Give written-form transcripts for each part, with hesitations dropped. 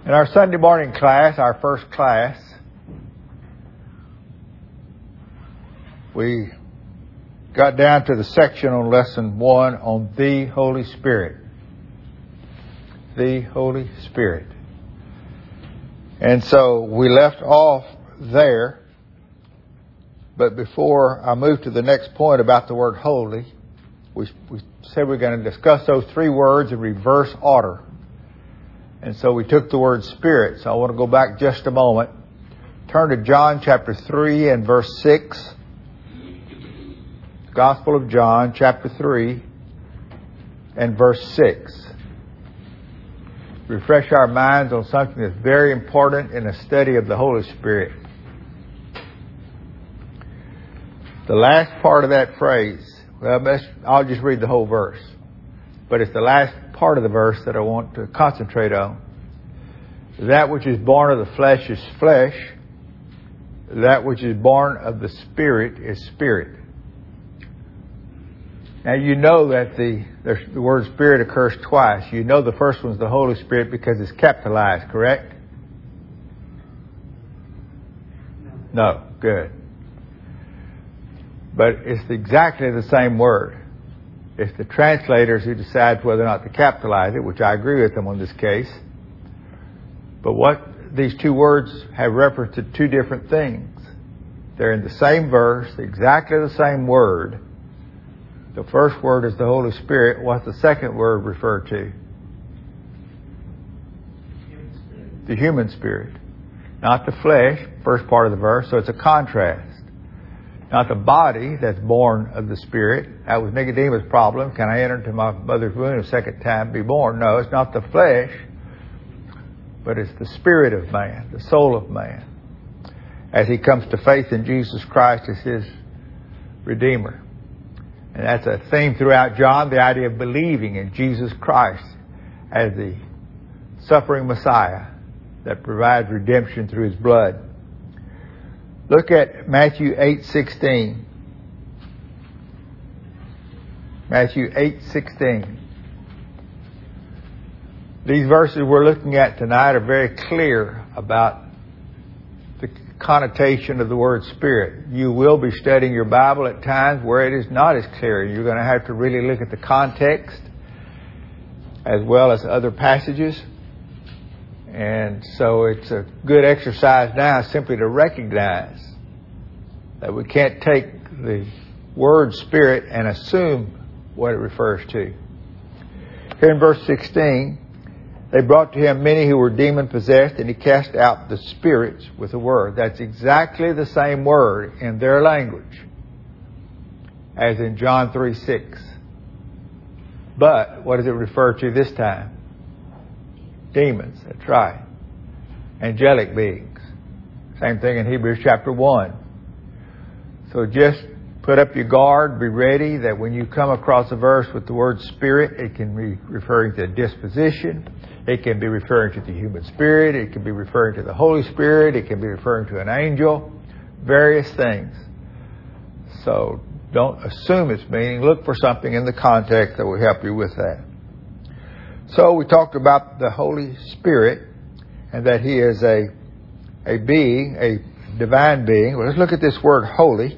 In our Sunday morning class, our first class, we got down to the section on lesson 1 on the Holy Spirit. The Holy Spirit. And so we left off there. But before I move to the next point about the word holy, we said we're going to discuss those three words in reverse order. And so we took the word Spirit. So I want to go back just a moment. Turn to John chapter 3 and verse 6. Gospel of John chapter 3 and verse 6. Refresh our minds on something that's very important in a study of the Holy Spirit. The last part of that phrase, I'll just read the whole verse. But it's the last part of the verse that I want to concentrate on. That which is born of the flesh is flesh. That which is born of the Spirit is spirit. Now you know that the word Spirit occurs twice. You know the first one's the Holy Spirit because it's capitalized, correct? No. Good. But it's exactly the same word. It's the translators who decide whether or not to capitalize it, which I agree with them on this case. But what these two words have reference to two different things. They're in the same verse, exactly the same word. The first word is the Holy Spirit. What's the second word refer to? The human spirit. Not the flesh, first part of the verse, so it's a contrast. Not the body that's born of the Spirit. That was Nicodemus' problem. Can I enter into my mother's womb a second time and be born? No, it's not the flesh, but it's the spirit of man, the soul of man, as he comes to faith in Jesus Christ as his Redeemer. And that's a theme throughout John, the idea of believing in Jesus Christ as the suffering Messiah that provides redemption through his blood. Look at Matthew 8:16. Matthew 8:16. These verses we're looking at tonight are very clear about the connotation of the word Spirit. You will be studying your Bible at times where it is not as clear. You're going to have to really look at the context as well as other passages. And so it's a good exercise now simply to recognize that we can't take the word Spirit and assume what it refers to. Here in verse 16, they brought to him many who were demon-possessed, and he cast out the spirits with a word. That's exactly the same word in their language as in John 3:6. But what does it refer to this time? Demons, that's right. Angelic beings. Same thing in Hebrews chapter 1. So just put up your guard, be ready that when you come across a verse with the word Spirit, it can be referring to a disposition. It can be referring to the human spirit. It can be referring to the Holy Spirit. It can be referring to an angel. Various things. So don't assume its meaning. Look for something in the context that will help you with that. So we talked about the Holy Spirit and that he is a being, a divine being. Well, let's look at this word holy.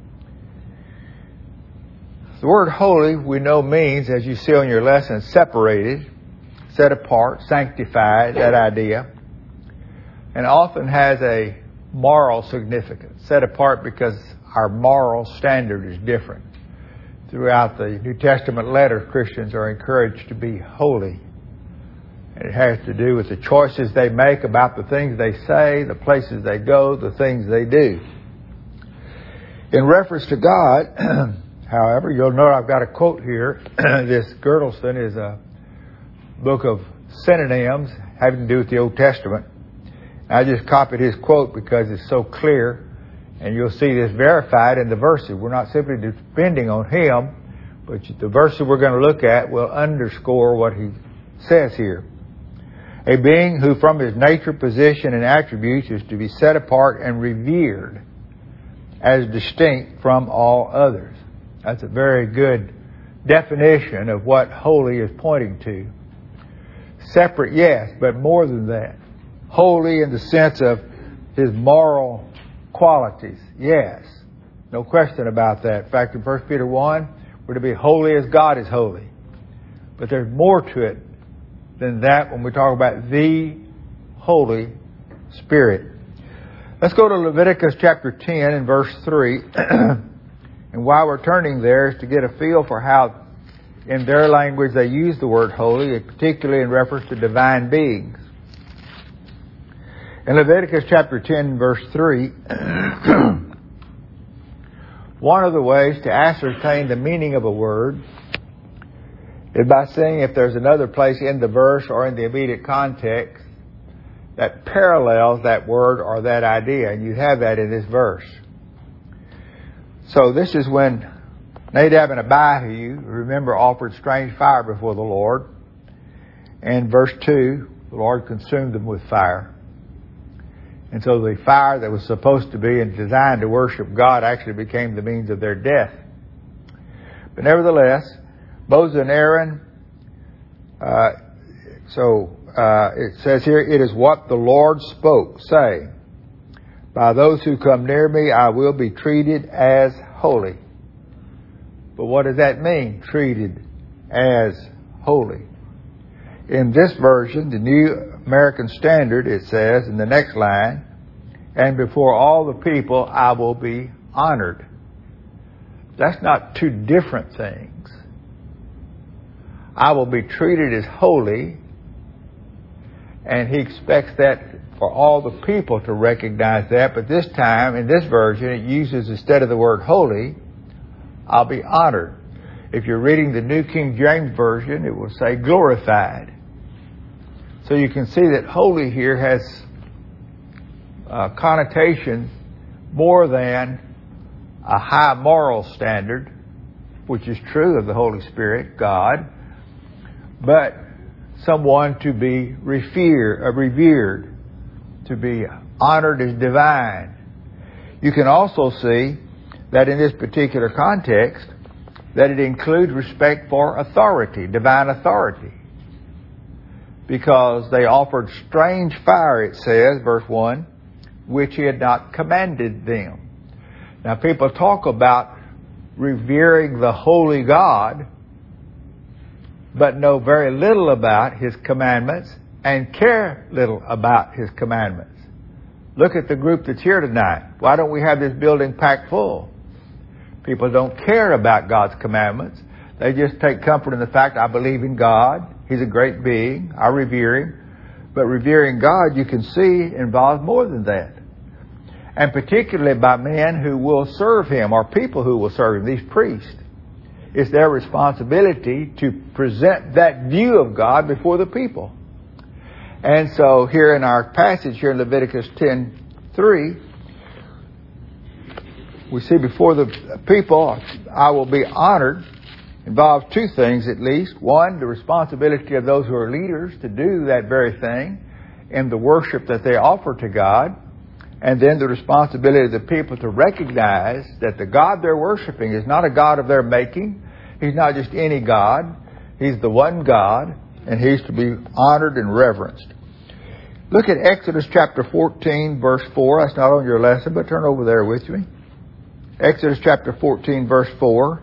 The word holy we know means, as you see on your lesson, separated, set apart, sanctified, that idea. And often has a moral significance. Set apart because our moral standard is different. Throughout the New Testament letters, Christians are encouraged to be holy. It has to do with the choices they make about the things they say, the places they go, the things they do. In reference to God, however, you'll note I've got a quote here. This Girdleston is a book of synonyms having to do with the Old Testament. I just copied his quote because it's so clear, and you'll see this verified in the verses. We're not simply depending on him, but the verses we're going to look at will underscore what he says here. A being who from his nature, position, and attributes is to be set apart and revered as distinct from all others. That's a very good definition of what holy is pointing to. Separate, yes, but more than that. holy in the sense of His moral qualities. Yes. No question about that. In fact, in 1 Peter 1, we're to be holy as God is holy. But there's more to it than that when we talk about the Holy Spirit. Let's go to Leviticus chapter 10 and verse 3. And while we're turning there is to get a feel for how in their language they use the word holy, particularly in reference to divine beings. In Leviticus chapter 10 verse 3, one of the ways to ascertain the meaning of a word is by seeing if there's another place in the verse or in the immediate context that parallels that word or that idea. And you have that in this verse. So this is when Nadab and Abihu, remember, offered strange fire before the Lord. And verse 2, the Lord consumed them with fire. And so the fire that was supposed to be and designed to worship God actually became the means of their death. But nevertheless, Moses and Aaron, it says here, it is what the Lord spoke, saying, by those who come near me, I will be treated as holy. But what does that mean, treated as holy? In this version, the New American Standard, it says in the next line, and before all the people I will be honored. That's not two different things. I will be treated as holy, and he expects that for all the people to recognize that. But this time, in this version, it uses, instead of the word holy, I'll be honored. If you're reading the New King James Version, it will say glorified. So you can see that holy here has a connotation more than a high moral standard, which is true of the Holy Spirit, God, but someone to be revered, to be honored as divine. You can also see that in this particular context, that it includes respect for authority, divine authority. Because they offered strange fire, it says, verse 1, which he had not commanded them. Now people talk about revering the holy God, but know very little about His commandments and care little about His commandments. Look at the group that's here tonight. Why don't we have this building packed full? People don't care about God's commandments. They just take comfort in the fact, I believe in God. He's a great being. I revere Him. But revering God, you can see, involves more than that. And particularly by men who will serve Him, or people who will serve Him, these priests. It's their responsibility to present that view of God before the people. And so here in our passage here in Leviticus 10:3, we see before the people, I will be honored, involves two things at least. One, the responsibility of those who are leaders to do that very thing in the worship that they offer to God. And then the responsibility of the people to recognize that the God they're worshiping is not a God of their making. He's not just any God. He's the one God, and He's to be honored and reverenced. Look at Exodus chapter 14, verse 4. That's not on your lesson, but turn over there with me. Exodus chapter 14, verse 4.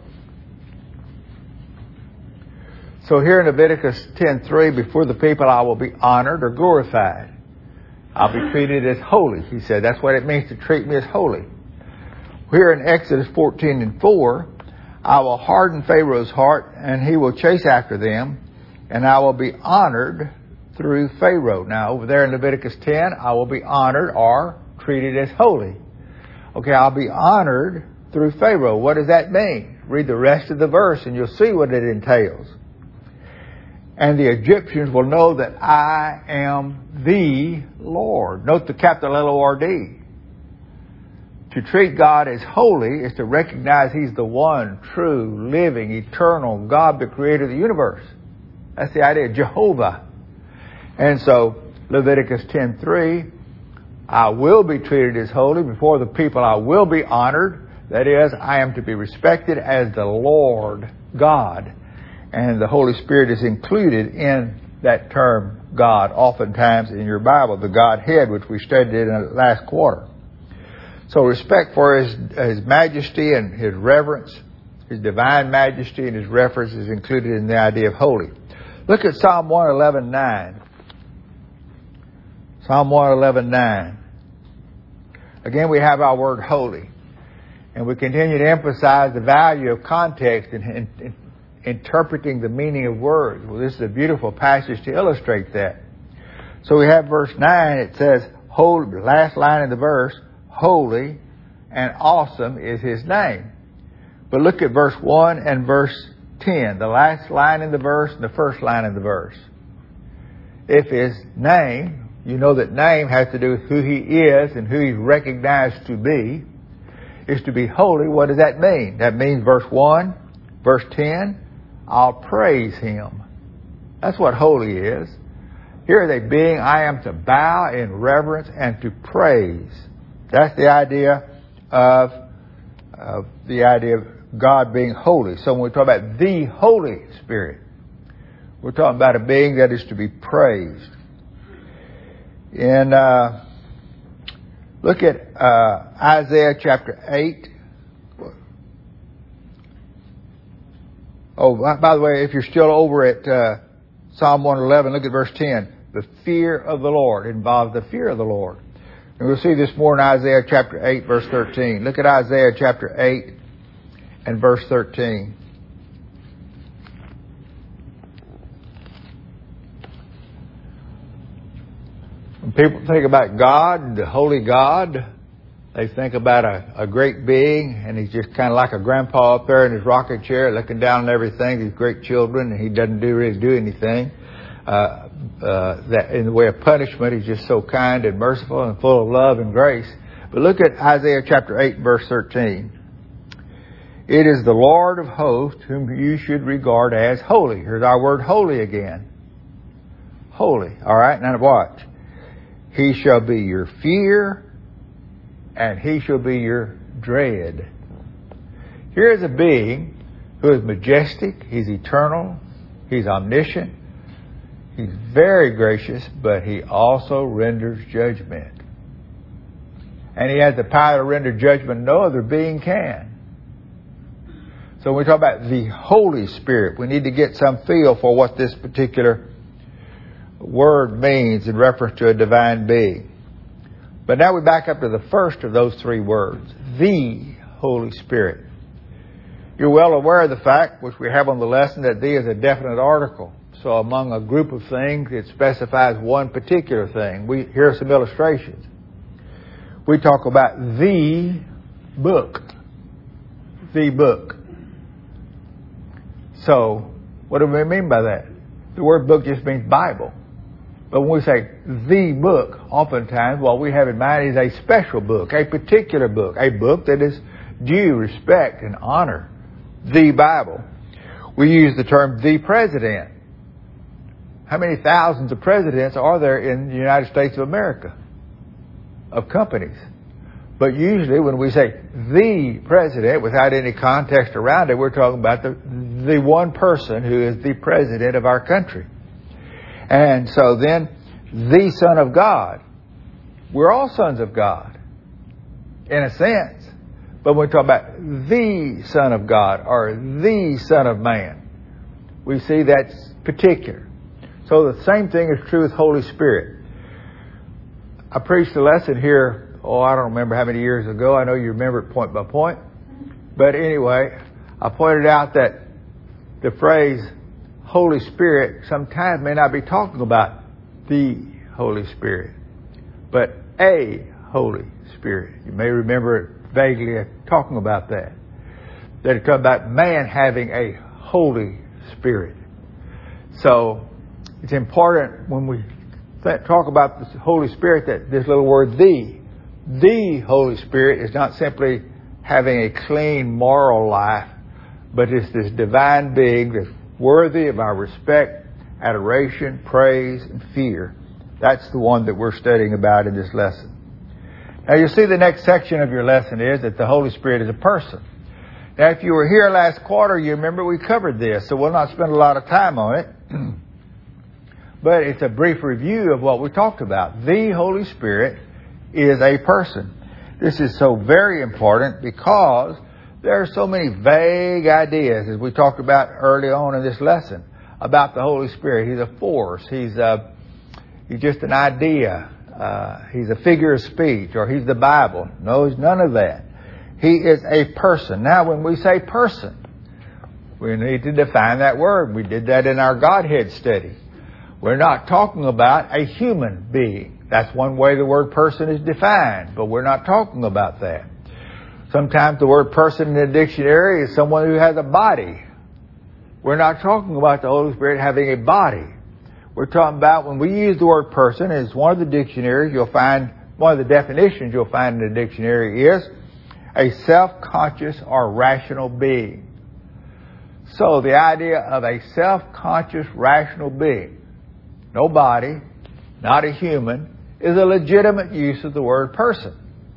So here in Leviticus 10:3, before the people I will be honored or glorified. I'll be treated as holy, he said. That's what it means to treat me as holy. Here in Exodus 14:4, I will harden Pharaoh's heart, and he will chase after them, and I will be honored through Pharaoh. Now, over there in Leviticus 10, I will be honored or treated as holy. Okay, I'll be honored through Pharaoh. What does that mean? Read the rest of the verse, and you'll see what it entails. And the Egyptians will know that I am the Lord. Note the capital L-O-R-D. To treat God as holy is to recognize He's the one true, living, eternal God, the creator of the universe. That's the idea, Jehovah. And so, Leviticus 10:3, I will be treated as holy. Before the people I will be honored. That is, I am to be respected as the Lord God. And the Holy Spirit is included in that term, God oftentimes in your Bible, the Godhead, which we studied in the last quarter. So respect for His majesty and His reverence, His divine majesty and His reverence is included in the idea of holy. Look at Psalm 111:9. Psalm 111:9. Again, we have our word holy. And we continue to emphasize the value of context in interpreting the meaning of words. Well, this is a beautiful passage to illustrate that. So we have verse 9. It says, holy, the last line of the verse, holy and awesome is His name. But look at verse 1 and verse 10. The last line in the verse and the first line in the verse. If His name, you know that name has to do with who He is and who He's recognized to be, is to be holy. What does that mean? That means verse 1, verse 10, I'll praise Him. That's what holy is. Here is a being I am to bow in reverence and to praise. That's the idea of God being holy. So when we talk about the Holy Spirit, we're talking about a being that is to be praised. And look at Isaiah chapter 8. Oh, by the way, if you're still over at Psalm 111, look at verse 10. The fear of the Lord involves the fear of the Lord. And we'll see this more in Isaiah chapter 8, verse 13. Look at Isaiah chapter 8 and verse 13. When people think about God, the holy God, they think about a great being, and He's just kind of like a grandpa up there in his rocking chair looking down on everything, these great children, and He doesn't really do anything. That in the way of punishment, He's just so kind and merciful and full of love and grace. But look at Isaiah chapter 8, verse 13. It is the Lord of hosts whom you should regard as holy. Here's our word holy again. Holy. All right, now watch. He shall be your fear, and He shall be your dread. Here is a being who is majestic. He's eternal. He's omniscient. He's very gracious, but He also renders judgment. And He has the power to render judgment no other being can. So when we talk about the Holy Spirit, we need to get some feel for what this particular word means in reference to a divine being. But now we back up to the first of those three words, the Holy Spirit. You're well aware of the fact, which we have on the lesson, that the is a definite article. So among a group of things, it specifies one particular thing. Here are some illustrations. We talk about the book. The book. So, what do we mean by that? The word book just means Bible. But when we say the book, oftentimes what we have in mind is a special book, a particular book, a book that is due respect and honor. The Bible. We use the term the president. How many thousands of presidents are there in the United States of America? Of companies. But usually when we say the president without any context around it, we're talking about the one person who is the president of our country. And so then, the Son of God. We're all sons of God, in a sense. But when we talk about the Son of God or the Son of Man, we see that's particular. So the same thing is true with Holy Spirit. I preached a lesson here, I don't remember how many years ago. I know you remember it point by point. But anyway, I pointed out that the phrase Holy Spirit sometimes may not be talking about the Holy Spirit, but a Holy Spirit. You may remember vaguely talking about that. That it's talking about man having a Holy Spirit. So it's important when we talk about the Holy Spirit that this little word the Holy Spirit is not simply having a clean moral life, but it's this divine being that's worthy of our respect, adoration, praise, and fear. That's the one that we're studying about in this lesson. Now you'll see the next section of your lesson is that the Holy Spirit is a person. Now if you were here last quarter, you remember we covered this, so we'll not spend a lot of time on it. but it's a brief review of what we talked about. The Holy Spirit is a person. This is so very important because there are so many vague ideas, as we talked about early on in this lesson, about the Holy Spirit. He's a force. He's just an idea. He's a figure of speech, or he's the Bible. No, he's none of that. He is a person. Now, when we say person, we need to define that word. We did that in our Godhead study. We're not talking about a human being. That's one way the word person is defined, but we're not talking about that. Sometimes the word person in the dictionary is someone who has a body. We're not talking about the Holy Spirit having a body. We're talking about, when we use the word person, as one of the dictionaries you'll find, one of the definitions you'll find in the dictionary is a self-conscious or rational being. So the idea of a self-conscious rational being, no body, not a human, is a legitimate use of the word person.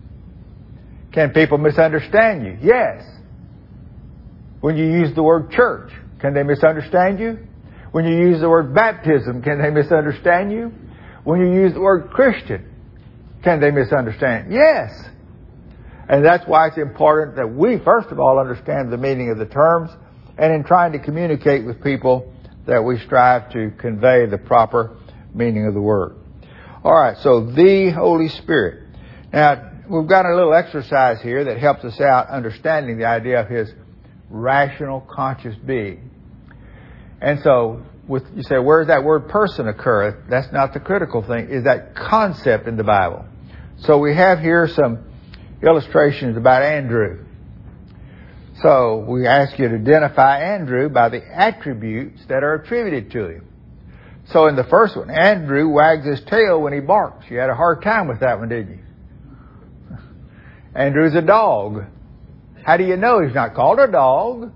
Can people misunderstand you? Yes. When you use the word church, can they misunderstand you? When you use the word baptism, can they misunderstand you? When you use the word Christian, can they misunderstand? Yes. And that's why it's important that we, first of all, understand the meaning of the terms, and in trying to communicate with people, that we strive to convey the proper meaning of the word. All right, so the Holy Spirit. Now, we've got a little exercise here that helps us out understanding the idea of His rational, conscious being. And so, you say, where does that word person occur? That's not the critical thing. Is that concept in the Bible? So we have here some illustrations about Andrew. So we ask you to identify Andrew by the attributes that are attributed to him. So in the first one, Andrew wags his tail when he barks. You had a hard time with that one, didn't you? Andrew's a dog. How do you know he's not called a dog?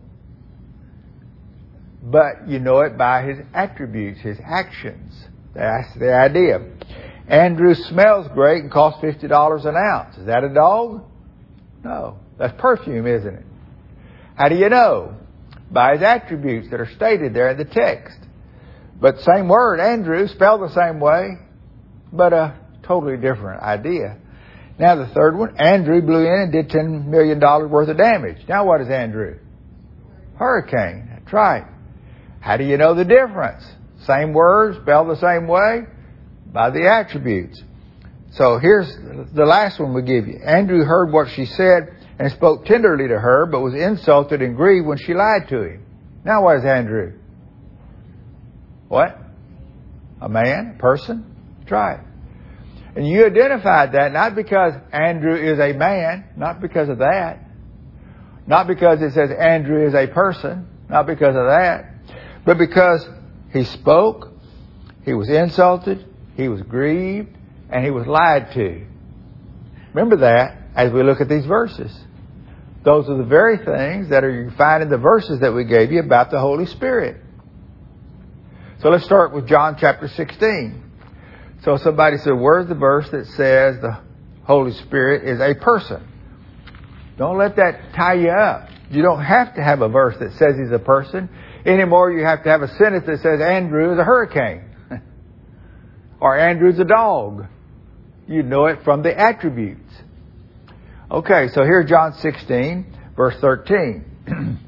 But you know it by his attributes, his actions. That's the idea. Andrew smells great and costs $50 an ounce. Is that a dog? No. That's perfume, isn't it? How do you know? By his attributes that are stated there in the text. But same word, Andrew, spelled the same way, but a totally different idea. Now the third one, Andrew blew in and did $10 million worth of damage. Now what is Andrew? Hurricane. That's right. How do you know the difference? Same word, spelled the same way, by the attributes. So here's the last one we give you. Andrew heard what she said and spoke tenderly to her, but was insulted and grieved when she lied to him. Now what is Andrew? What? A man? A person? That's right. And you identified that not because Andrew is a man, not because of that, not because it says Andrew is a person, not because of that, but because he spoke, he was insulted, he was grieved, and he was lied to. Remember that as we look at these verses. Those are the very things that you find in the verses that we gave you about the Holy Spirit. So let's start with John chapter 16. So somebody said, where's the verse that says the Holy Spirit is a person? Don't let that tie you up. You don't have to have a verse that says he's a person. Anymore, you have to have a sentence that says Andrew is a hurricane. Or Andrew's a dog. You know it from the attributes. Okay, so here's John 16, verse 13.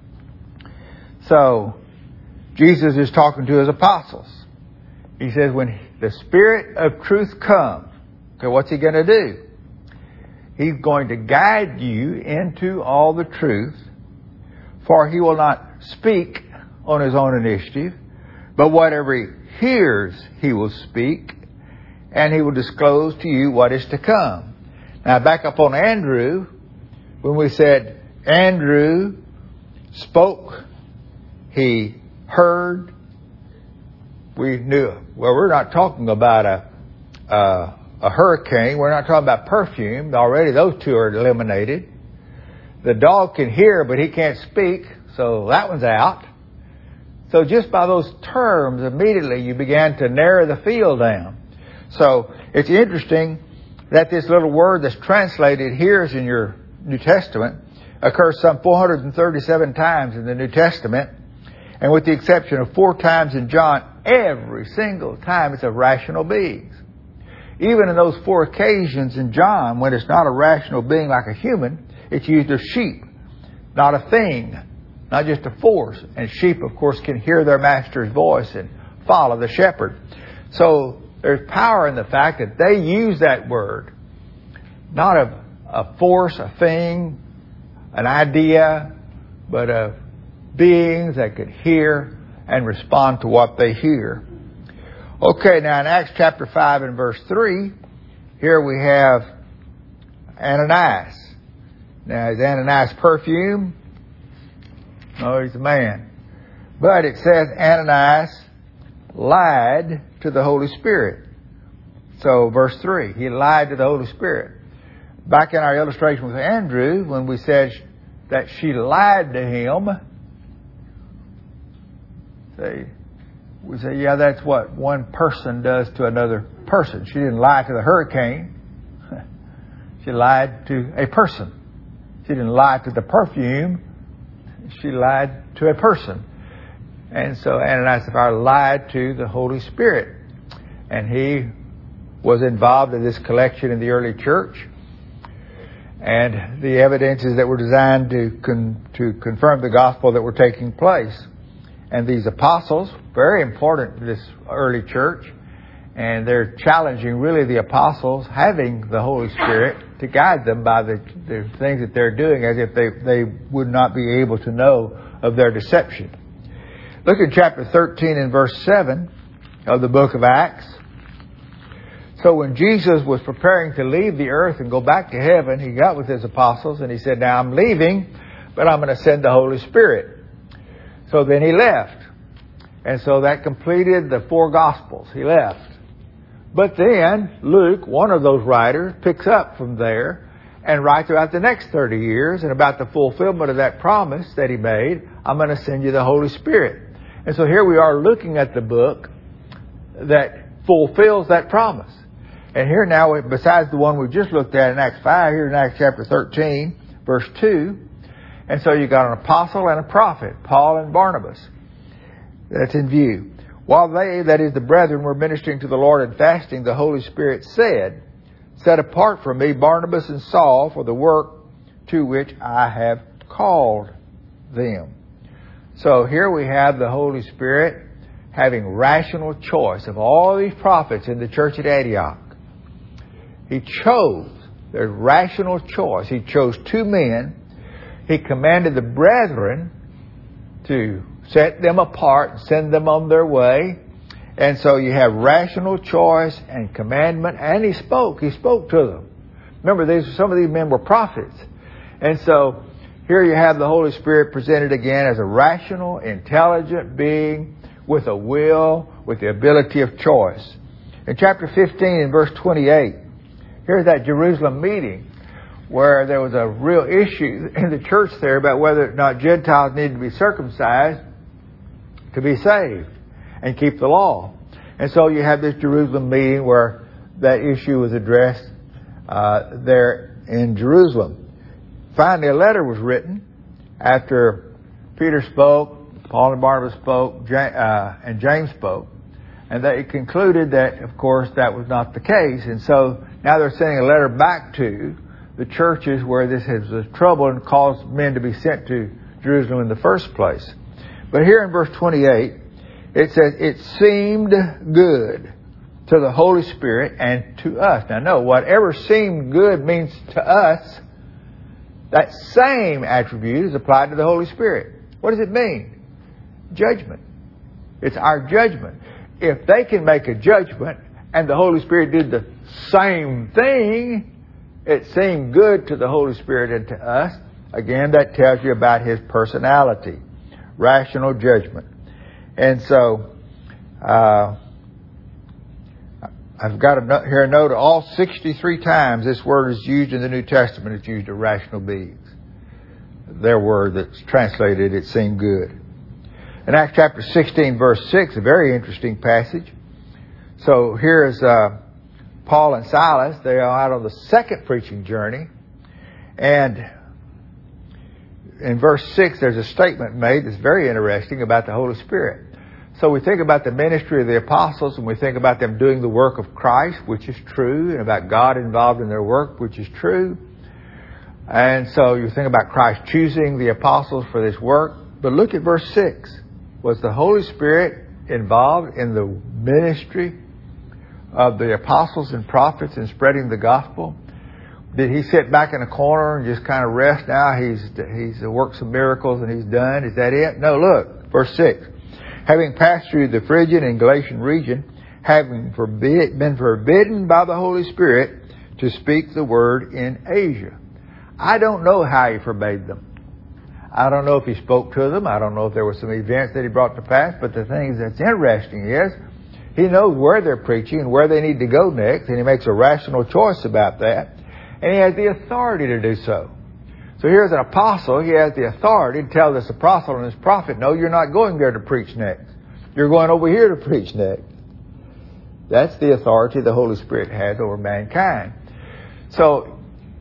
So, Jesus is talking to his apostles. He says, when the Spirit of truth comes, okay, what's he going to do? He's going to guide you into all the truth, for he will not speak on his own initiative, but whatever he hears, he will speak, and he will disclose to you what is to come. Now, back up on Andrew, when we said Andrew spoke, he heard, we knew. Well, we're not talking about a hurricane. We're not talking about perfume. Already those two are eliminated. The dog can hear, but he can't speak, so that one's out. So just by those terms, immediately you began to narrow the field down. So it's interesting that this little word that's translated here is in your New Testament occurs some 437 times in the New Testament. And with the exception of 4 times in John, every single time it's of rational beings. Even in those 4 occasions in John, when it's not a rational being like a human, it's used of sheep, not a thing, not just a force. And sheep, of course, can hear their master's voice and follow the shepherd. So there's power in the fact that they use that word, not of a force, a thing, an idea, but of beings that could hear and respond to what they hear. Okay, now in Acts chapter 5 and verse 3, here we have Ananias. Now, is Ananias perfume? No, he's a man. But it says Ananias lied to the Holy Spirit. So, verse 3, he lied to the Holy Spirit. Back in our illustration with Andrew, when we said that she lied to him, we say, yeah, that's what one person does to another person. She didn't lie to the hurricane. She lied to a person. She didn't lie to the perfume. She lied to a person. And so Ananias and Sapphira lied to the Holy Spirit. And he was involved in this collection in the early church. And the evidences that were designed to confirm the gospel that were taking place. And these apostles, very important to this early church, and they're challenging really the apostles having the Holy Spirit to guide them by the things that they're doing, as if they would not be able to know of their deception. Look at chapter 13 and verse 7 of the book of Acts. So when Jesus was preparing to leave the earth and go back to heaven, he got with his apostles and he said, now I'm leaving, but I'm going to send the Holy Spirit. So then he left. And so that completed the 4 Gospels. He left. But then Luke, one of those writers, picks up from there and writes about the next 30 years and about the fulfillment of that promise that he made. I'm going to send you the Holy Spirit. And so here we are looking at the book that fulfills that promise. And here now, besides the one we just looked at in Acts 5, here in Acts chapter 13, verse 2, and so you got an apostle and a prophet, Paul and Barnabas. That's in view. While they, that is the brethren, were ministering to the Lord and fasting, the Holy Spirit said, set apart from me Barnabas and Saul for the work to which I have called them. So here we have the Holy Spirit having rational choice of all these prophets in the church at Antioch. He chose, there's rational choice. He chose 2 men. He commanded the brethren to set them apart and send them on their way. And so you have rational choice and commandment. And he spoke. He spoke to them. Remember, some of these men were prophets. And so here you have the Holy Spirit presented again as a rational, intelligent being with a will, with the ability of choice. In chapter 15 and verse 28, here's that Jerusalem meeting where there was a real issue in the church there about whether or not Gentiles needed to be circumcised to be saved and keep the law. And so you have this Jerusalem meeting where that issue was addressed there in Jerusalem. Finally, a letter was written after Peter spoke, Paul and Barnabas spoke, and James spoke. And they concluded that, of course, that was not the case. And so now they're sending a letter back to the churches where this has trouble and caused men to be sent to Jerusalem in the first place. But here in verse 28, it says, it seemed good to the Holy Spirit and to us. Now, no, whatever seemed good means to us, that same attribute is applied to the Holy Spirit. What does it mean? Judgment. It's our judgment. If they can make a judgment and the Holy Spirit did the same thing, it seemed good to the Holy Spirit and to us. Again, that tells you about His personality. Rational judgment. And so, I've got here a note of all 63 times this word is used in the New Testament. It's used of rational beings. Their word that's translated, it seemed good. In Acts chapter 16, verse 6, a very interesting passage. So here's Paul and Silas. They are out on the second preaching journey. And in verse 6, there's a statement made that's very interesting about the Holy Spirit. So we think about the ministry of the apostles, and we think about them doing the work of Christ, which is true, and about God involved in their work, which is true. And so you think about Christ choosing the apostles for this work. But look at verse 6. Was the Holy Spirit involved in the ministry of the apostles and prophets in spreading the gospel? Did he sit back in a corner and just kind of rest now? He's worked some miracles and he's done. Is that it? No, look, verse 6. Having passed through the Phrygian and Galatian region, having been forbidden by the Holy Spirit to speak the word in Asia. I don't know how he forbade them. I don't know if he spoke to them. I don't know if there were some events that he brought to pass. But the thing that's interesting is he knows where they're preaching and where they need to go next, and he makes a rational choice about that. And he has the authority to do so. So here's an apostle. He has the authority to tell this apostle and this prophet, no, you're not going there to preach next. You're going over here to preach next. That's the authority the Holy Spirit has over mankind. So,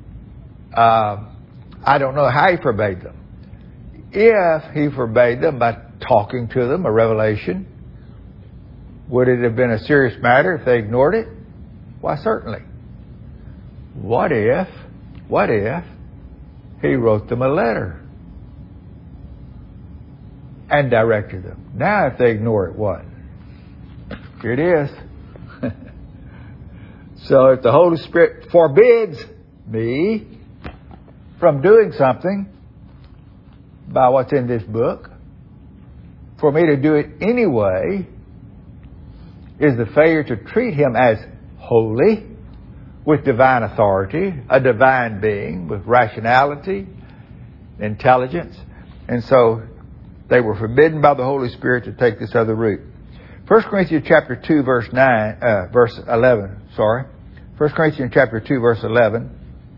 I don't know how he forbade them. If he forbade them by talking to them, a revelation, would it have been a serious matter if they ignored it? Why, certainly. What if he wrote them a letter and directed them? Now if they ignore it, what? Here it is. So if the Holy Spirit forbids me from doing something by what's in this book, for me to do it anyway is the failure to treat him as holy, with divine authority, a divine being with rationality, intelligence. And so they were forbidden by the Holy Spirit to take this other route. 1 Corinthians chapter 2 verse 11. 1 Corinthians chapter 2 verse 11.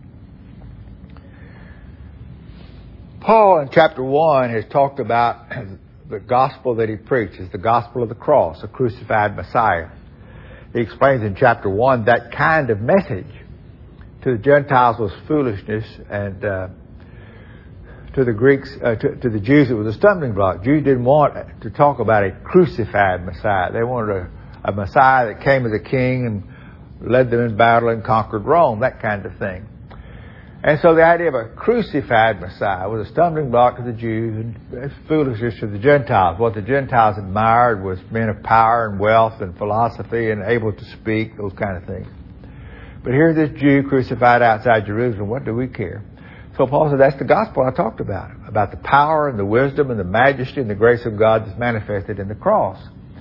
Paul in chapter 1 has talked about the gospel that he preaches, the gospel of the cross, a crucified Messiah. He explains in chapter 1 that kind of message to the Gentiles was foolishness, and to the Greeks, to the Jews it was a stumbling block. Jews didn't want to talk about a crucified Messiah. They wanted a Messiah that came as a king and led them in battle and conquered Rome, that kind of thing. And so the idea of a crucified Messiah was a stumbling block to the Jews and foolishness to the Gentiles. What the Gentiles admired was men of power and wealth and philosophy and able to speak, those kind of things. But here's this Jew crucified outside Jerusalem. What do we care? So Paul said that's the gospel I talked about the power and the wisdom and the majesty and the grace of God that's manifested in the cross.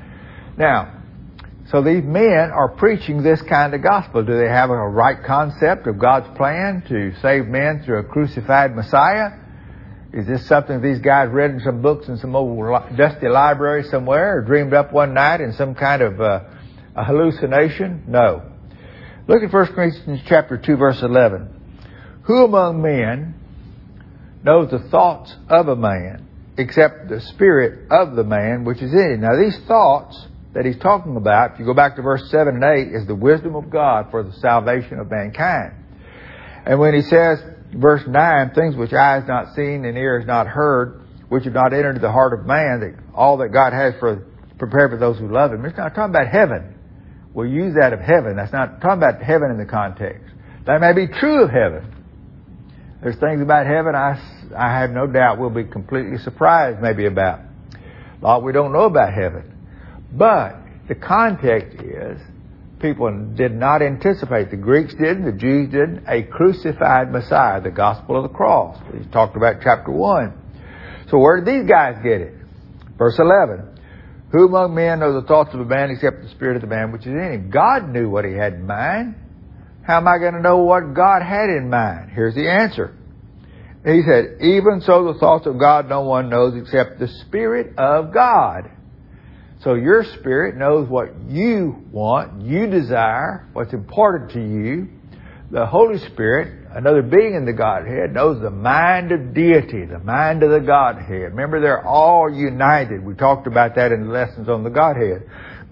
Now, so these men are preaching this kind of gospel. Do they have a right concept of God's plan to save men through a crucified Messiah? Is this something these guys read in some books in some old dusty library somewhere, or dreamed up one night in some kind of a hallucination? No. Look at 1 Corinthians chapter 2 verse 11. Who among men knows the thoughts of a man except the spirit of the man which is in him? Now these thoughts that he's talking about, if you go back to verse 7 and 8, is the wisdom of God for the salvation of mankind. And when he says, verse 9, things which eye has not seen and ear has not heard, which have not entered into the heart of man, that all that God has prepared for those who love him. It's not talking about heaven. We'll use that of heaven. That's not talking about heaven in the context. That may be true of heaven. There's things about heaven I have no doubt we'll be completely surprised maybe about. A lot we don't know about heaven. But the context is people did not anticipate, the Greeks didn't, the Jews didn't, a crucified Messiah, the gospel of the cross. He talked about chapter 1. So where did these guys get it? Verse 11. Who among men knows the thoughts of a man except the spirit of the man which is in him? God knew what he had in mind. How am I going to know what God had in mind? Here's the answer. He said, even so the thoughts of God no one knows except the Spirit of God. So your spirit knows what you want, you desire, what's important to you. The Holy Spirit, another being in the Godhead, knows the mind of deity, the mind of the Godhead. Remember, they're all united. We talked about that in the lessons on the Godhead.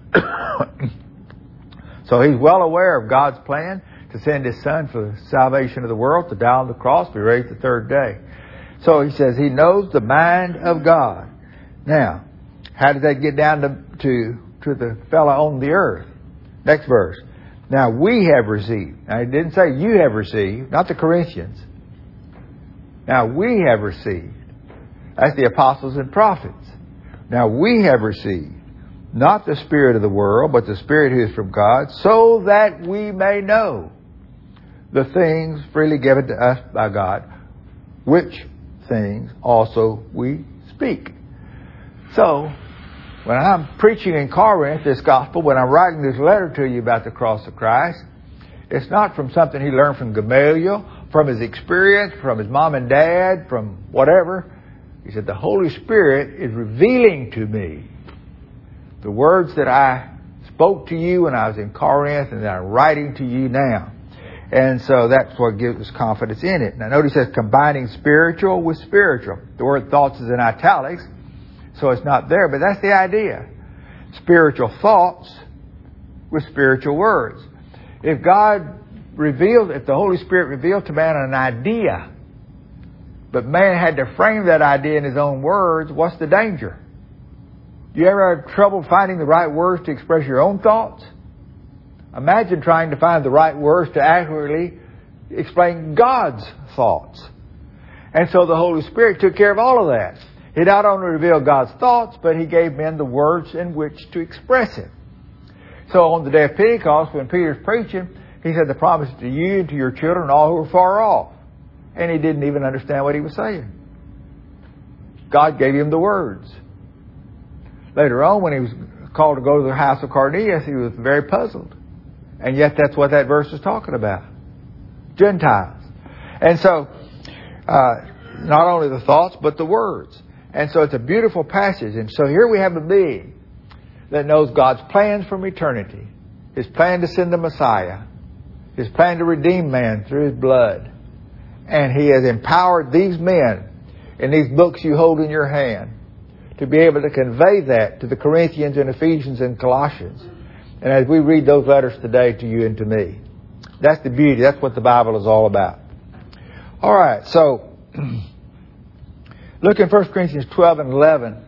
So he's well aware of God's plan to send his Son for the salvation of the world, to die on the cross, be raised the third day. So he says he knows the mind of God. Now, how did that get down to the fellow on the earth? Next verse. Now we have received. Now he didn't say you have received, not the Corinthians. Now we have received. That's the apostles and prophets. Now we have received, not the spirit of the world, but the Spirit who is from God, so that we may know the things freely given to us by God, which things also we speak. So, when I'm preaching in Corinth this gospel, when I'm writing this letter to you about the cross of Christ, it's not from something he learned from Gamaliel, from his experience, from his mom and dad, from whatever. He said, the Holy Spirit is revealing to me the words that I spoke to you when I was in Corinth and that I'm writing to you now. And so that's what gives us confidence in it. Now notice he says combining spiritual with spiritual. The word thoughts is in italics, so it's not there, but that's the idea. Spiritual thoughts with spiritual words. If the Holy Spirit revealed to man an idea, but man had to frame that idea in his own words, what's the danger? Do you ever have trouble finding the right words to express your own thoughts? Imagine trying to find the right words to accurately explain God's thoughts. And so the Holy Spirit took care of all of that. He not only revealed God's thoughts, but He gave men the words in which to express it. So on the day of Pentecost, when Peter's preaching, he said, the promise to you and to your children, all who are far off. And he didn't even understand what he was saying. God gave him the words. Later on, when he was called to go to the house of Cornelius, he was very puzzled. And yet that's what that verse is talking about. Gentiles. And so, not only the thoughts, but the words. And so it's a beautiful passage. And so here we have a being that knows God's plans from eternity. His plan to send the Messiah. His plan to redeem man through His blood. And He has empowered these men in these books you hold in your hand to be able to convey that to the Corinthians and Ephesians and Colossians. And as we read those letters today to you and to me, that's the beauty. That's what the Bible is all about. All right, so look in 1 Corinthians 12 and 11.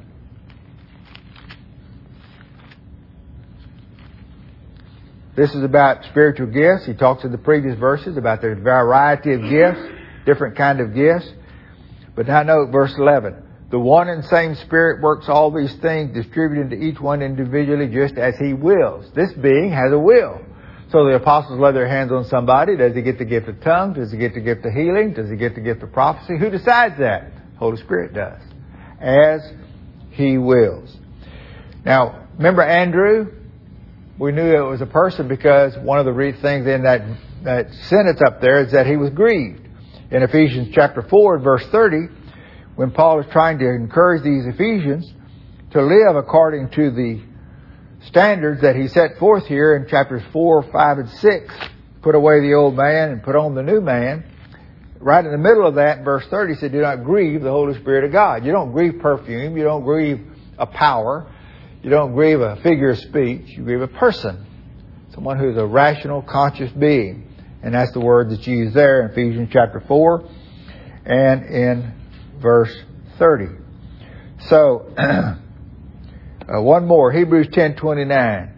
This is about spiritual gifts. He talks in the previous verses about the variety of gifts, different kind of gifts. But now note verse 11. The one and same Spirit works all these things, distributing to each one individually just as He wills. This being has a will. So the apostles lay their hands on somebody. Does he get the gift of tongues? Does he get the gift of healing? Does he get the gift of prophecy? Who decides that? Holy Spirit does. As He wills. Now, remember Andrew? We knew it was a person because one of the things in that sentence up there is that he was grieved. In Ephesians chapter 4 verse 30, when Paul is trying to encourage these Ephesians to live according to the standards that he set forth here in chapters 4, 5, and 6, put away the old man and put on the new man. Right in the middle of that, verse 30 said, do not grieve the Holy Spirit of God. You don't grieve perfume. You don't grieve a power. You don't grieve a figure of speech. You grieve a person. Someone who's a rational, conscious being. And that's the word that's used there in Ephesians chapter 4 and in verse 30. So, one more, Hebrews 10:29.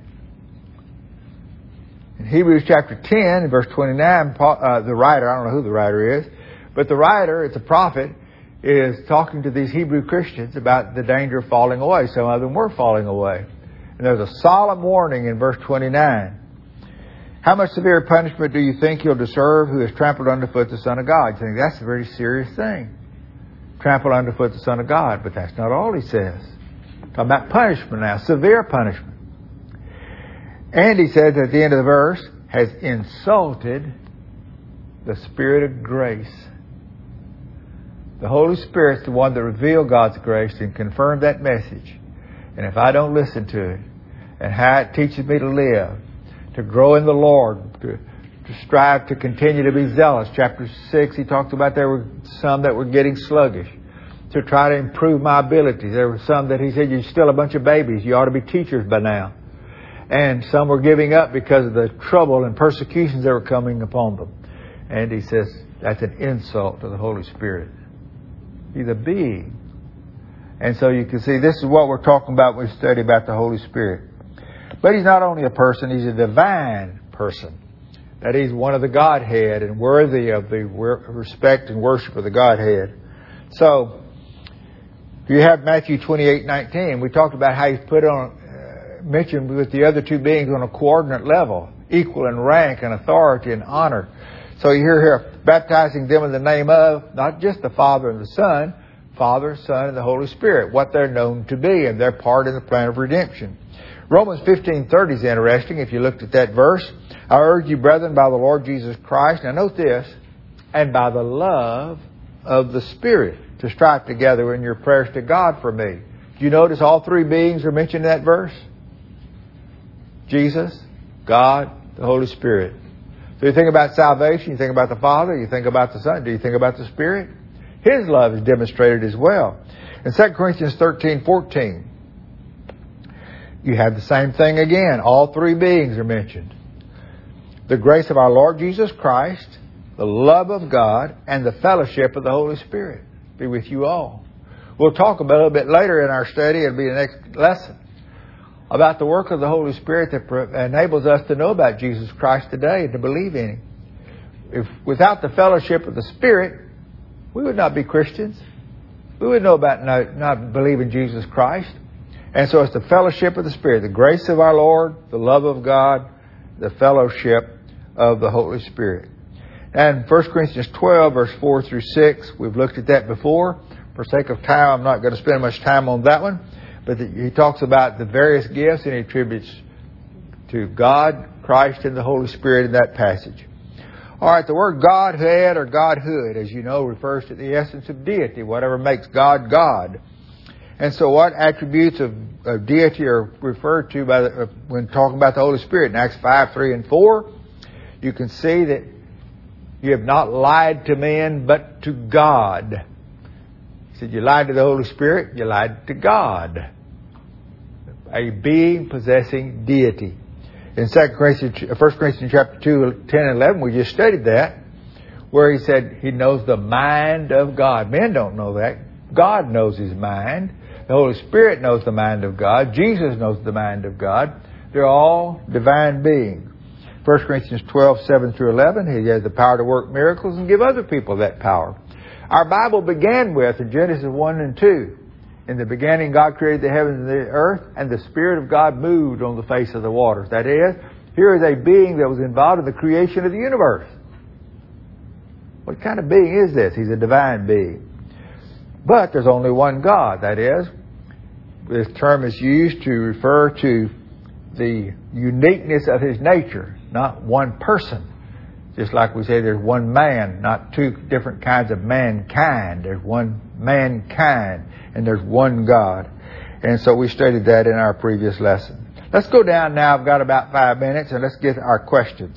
In Hebrews chapter 10, verse 29, the writer, I don't know who the writer is, but the writer, it's a prophet, is talking to these Hebrew Christians about the danger of falling away. Some of them were falling away. And there's a solemn warning in verse 29. How much severe punishment do you think he'll deserve who has trampled underfoot the Son of God? You think that's a very serious thing. Trample underfoot the Son of God. But that's not all he says. Talking about punishment now. Severe punishment. And he says at the end of the verse, has insulted the Spirit of grace. The Holy Spirit's the one that revealed God's grace and confirmed that message. And if I don't listen to it, and how it teaches me to live, to grow in the Lord, to strive to continue to be zealous. Chapter 6, he talked about there were some that were getting sluggish. To try to improve my abilities. There were some that he said, you're still a bunch of babies. You ought to be teachers by now. And some were giving up because of the trouble and persecutions that were coming upon them. And he says, that's an insult to the Holy Spirit. He's a being. And so you can see this is what we're talking about when we study about the Holy Spirit. But He's not only a person, He's a divine person. That He's one of the Godhead and worthy of the respect and worship of the Godhead. So, you have Matthew 28:19. We talked about how He's mentioned with the other two beings on a coordinate level, equal in rank and authority and honor. So you hear here, baptizing them in the name of, not just the Father and the Son, Father, Son, and the Holy Spirit, what they're known to be, and their part in the plan of redemption. Romans 15:30 is interesting if you looked at that verse. I urge you, brethren, by the Lord Jesus Christ, now note this, and by the love of the Spirit, to strive together in your prayers to God for me. Do you notice all three beings are mentioned in that verse? Jesus, God, the Holy Spirit. So you think about salvation, you think about the Father, you think about the Son, do you think about the Spirit? His love is demonstrated as well. In 2 Corinthians 13:14, you have the same thing again. All three beings are mentioned. The grace of our Lord Jesus Christ, the love of God, and the fellowship of the Holy Spirit be with you all. We'll talk about a little bit later in our study, it'll be the next lesson, about the work of the Holy Spirit that enables us to know about Jesus Christ today and to believe in Him. If without the fellowship of the Spirit, we would not be Christians. We would know about not believing Jesus Christ. And so it's the fellowship of the Spirit, the grace of our Lord, the love of God, the fellowship of the Holy Spirit. And 1 Corinthians 12, verse 4 through 6, we've looked at that before. For sake of time, I'm not going to spend much time on that one. But he talks about the various gifts and he attributes to God, Christ, and the Holy Spirit in that passage. All right, the word Godhead or Godhood, as you know, refers to the essence of deity, whatever makes God, God. And so what attributes of deity are referred to when talking about the Holy Spirit? In Acts 5, 3, and 4, you can see that you have not lied to men, but to God. He said you lied to the Holy Spirit, you lied to God. A being possessing deity. In 1 Corinthians chapter 2, 10 and 11, we just studied that, where he said he knows the mind of God. Men don't know that. God knows His mind. The Holy Spirit knows the mind of God. Jesus knows the mind of God. They're all divine beings. 1 Corinthians 12, 7 through 11, He has the power to work miracles and give other people that power. Our Bible began with, in Genesis 1 and 2, in the beginning God created the heavens and the earth, and the Spirit of God moved on the face of the waters. That is, here is a being that was involved in the creation of the universe. What kind of being is this? He's a divine being. But there's only one God. That is, this term is used to refer to the uniqueness of His nature, not one person. Just like we say there's one man, not two different kinds of mankind. There's one mankind, and there's one God. And so we studied that in our previous lesson. Let's go down now. I've got about 5 minutes, and let's get our questions.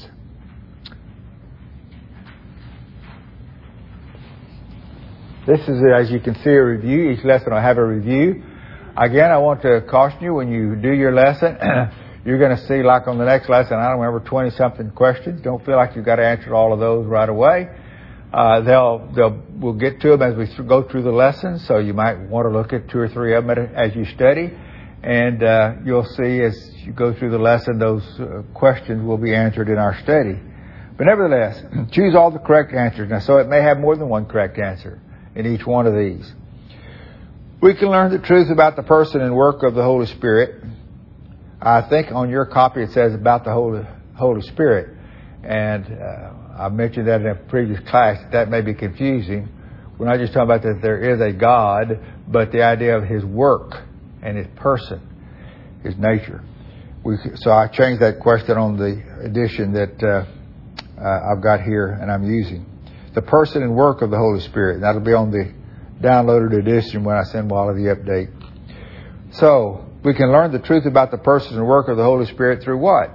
This is, as you can see, a review. Each lesson will have a review. Again, I want to caution you, when you do your lesson, you're going to see, like on the next lesson, I don't remember, 20-something questions. Don't feel like you've got to answer all of those right away. We'll get to them as we go through the lesson, so you might want to look at 2 or 3 of them as you study. And you'll see as you go through the lesson, those questions will be answered in our study. But nevertheless, choose all the correct answers. Now, so it may have more than one correct answer in each one of these. We can learn the truth about the person and work of the Holy Spirit. I think on your copy it says about the Holy Spirit. And I mentioned that in a previous class. That may be confusing. We're not just talking about that there is a God, but the idea of His work and His person, His nature. So I changed that question on the edition that I've got here and I'm using. The person and work of the Holy Spirit. That'll be on the downloaded edition when I send Wally the update. So, we can learn the truth about the person and work of the Holy Spirit through what?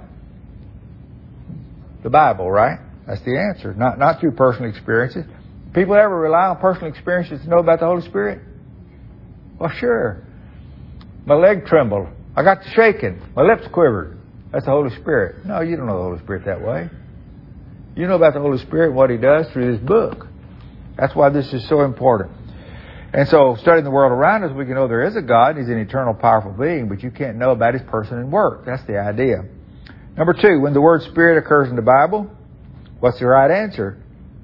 The Bible, right? That's the answer. Not through personal experiences. People ever rely on personal experiences to know about the Holy Spirit? Well, sure. My leg trembled. I got to shaking. My lips quivered. That's the Holy Spirit. No, you don't know the Holy Spirit that way. You know about the Holy Spirit, what He does through this book. That's why this is so important. And so, studying the world around us, we can know there is a God. He's an eternal, powerful being, but you can't know about His person and work. That's the idea. Number 2, when the word Spirit occurs in the Bible, what's the right answer?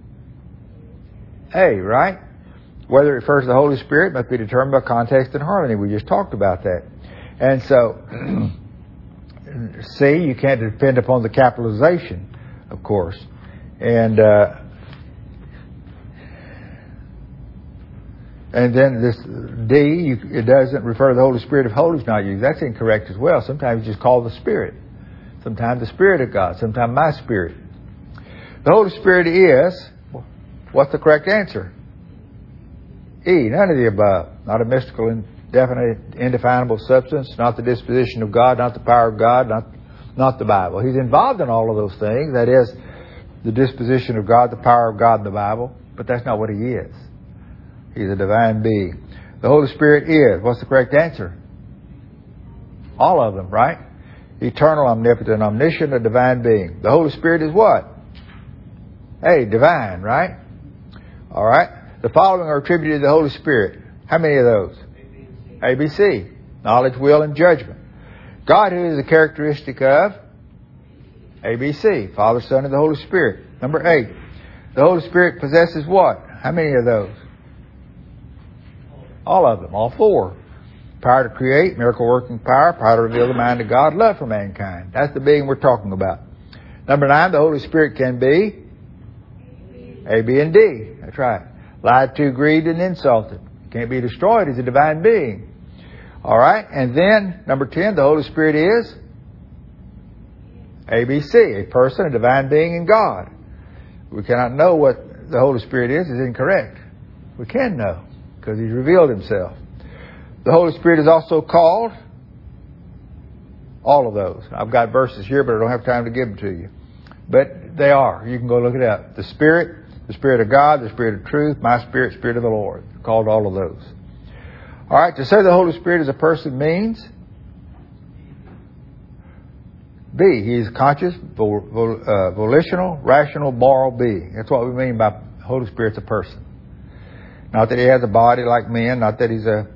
A, right? Whether it refers to the Holy Spirit must be determined by context and harmony. We just talked about that. And so, C, you can't depend upon the capitalization, of course. And then this D, it doesn't refer to the Holy Spirit if Holy is not used. That's incorrect as well. Sometimes you just call the Spirit. Sometimes the Spirit of God. Sometimes my Spirit. The Holy Spirit is, what's the correct answer? E, none of the above. Not a mystical, indefinite, indefinable substance. Not the disposition of God. Not the power of God. Not the Bible. He's involved in all of those things. That is, the disposition of God, the power of God in the Bible. But that's not what He is. He's a divine being. The Holy Spirit is. What's the correct answer? All of them, right? Eternal, omnipotent, omniscient, a divine being. The Holy Spirit is what? Hey, divine, right? All right. The following are attributed to the Holy Spirit. How many of those? A, B, C. Knowledge, will, and judgment. Godhood is a characteristic of A, B, C. Father, Son, and the Holy Spirit. Number 8. The Holy Spirit possesses what? How many of those? All of them. All 4. Power to create, miracle working power, power to reveal the mind of God, love for mankind. That's the being we're talking about. Number 9, the Holy Spirit can be A, B, and D. That's right. Lied to, grieved, and insulted. Can't be destroyed. He's a divine being. All right. And then, number 10, the Holy Spirit is A, B, C. A person, a divine being, and God. We cannot know what the Holy Spirit is incorrect. We can know because He's revealed Himself. The Holy Spirit is also called all of those. I've got verses here, but I don't have time to give them to you. But they are. You can go look it up. The Spirit of God, the Spirit of truth, my Spirit, Spirit of the Lord. Called all of those. All right, to say the Holy Spirit is a person means B, He is conscious, volitional, rational, moral being. That's what we mean by Holy Spirit's a person. Not that He has a body like men, not that He's a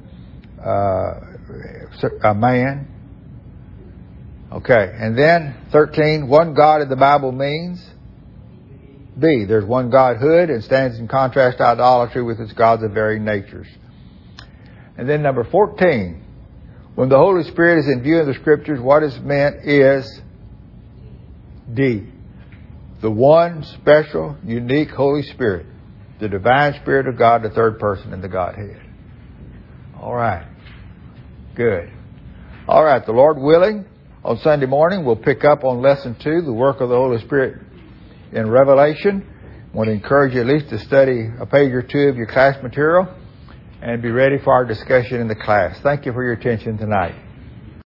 man. Okay, and then 13, one God in the Bible means B, there's one Godhood and stands in contrast to idolatry with its gods of varying natures. And then number 14, when the Holy Spirit is in view in the Scriptures, what is meant is D, the one special, unique Holy Spirit, the divine Spirit of God, the third person in the Godhead. All right. Good. All right. The Lord willing, on Sunday morning, we'll pick up on Lesson 2, the work of the Holy Spirit in Revelation. I want to encourage you at least to study a page or 2 of your class material and be ready for our discussion in the class. Thank you for your attention tonight.